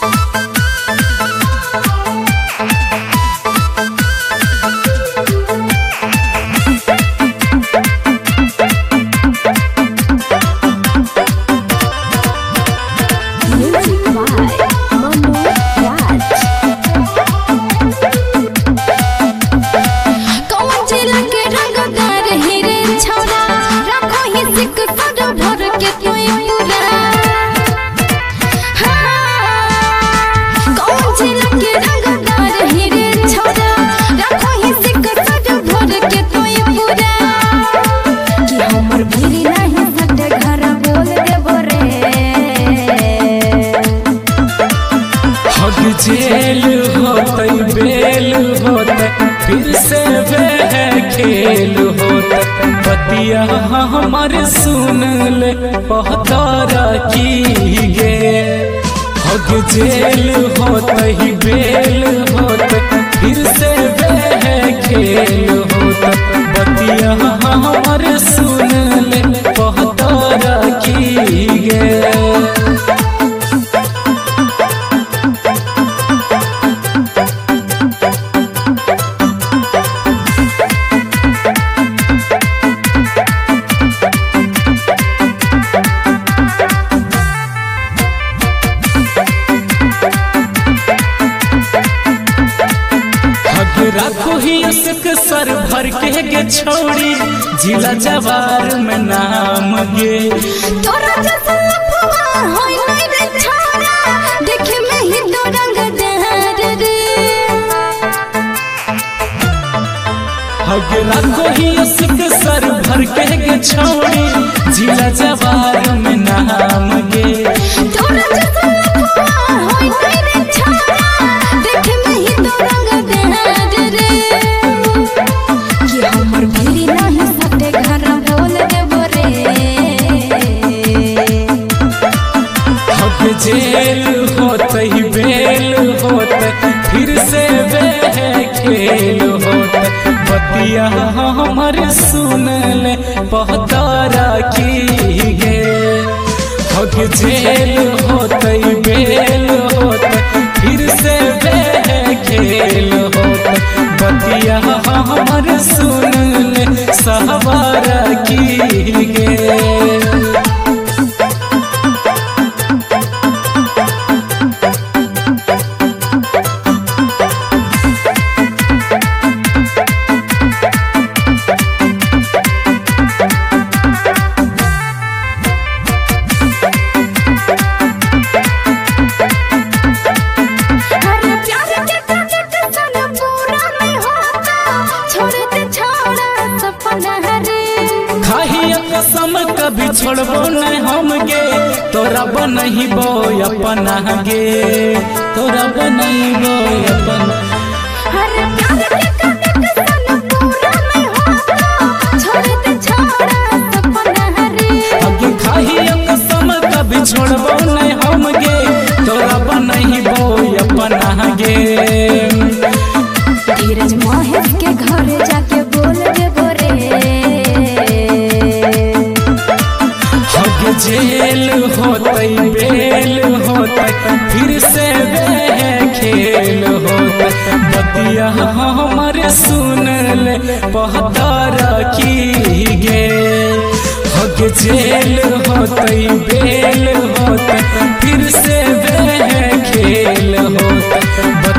जेल होते बेल होते फिर से वह खेल होते बतिया हमार सुन ले पहतारा की गे। हग जेल होते बेल होते फिर से वह खेल होते बतिया हमार सुन ले पहतारा की गे। राखो ही उसके सर भर के गे छोड़ी जिला जवार में नाम गे। तोरा जैसा लफवा होई नहीं रे छोरा देखे में ही तो रंग दहर रे। हग राखो ही उसके सर भर के गे छोड़ी जिला जवार में नाम गे। तोरा जैसा लफवा होई नहीं रे छोरा देखे में ही तो रंग दहर रे। कि हमर भीरी नहीं सटे घर बोल देबो रे। हग जेल होते बेल होते फिर से वह खेल होते बतिया हमर सुन ले पहतारा की गे। हग जेल होते बेल होते फिर से वह खेल होते बतिया हमर सुन ले सहवारा की गे। कसम कभी छोड़बो नहीं हम गे तोरा बनही बो अपना गे तोरा बनही बो अपना। कसम कभी छोड़बो नहीं हम गे तोरा बनही बो अपना गे। धीरज महेश के घर जाके बोल देबो रे। जेल होते बेल होते फिर से वह खेल होते बतिया हमर सुन ले पहतारा की गे। हग जेल होते बेल होते फिर से वह खेल होते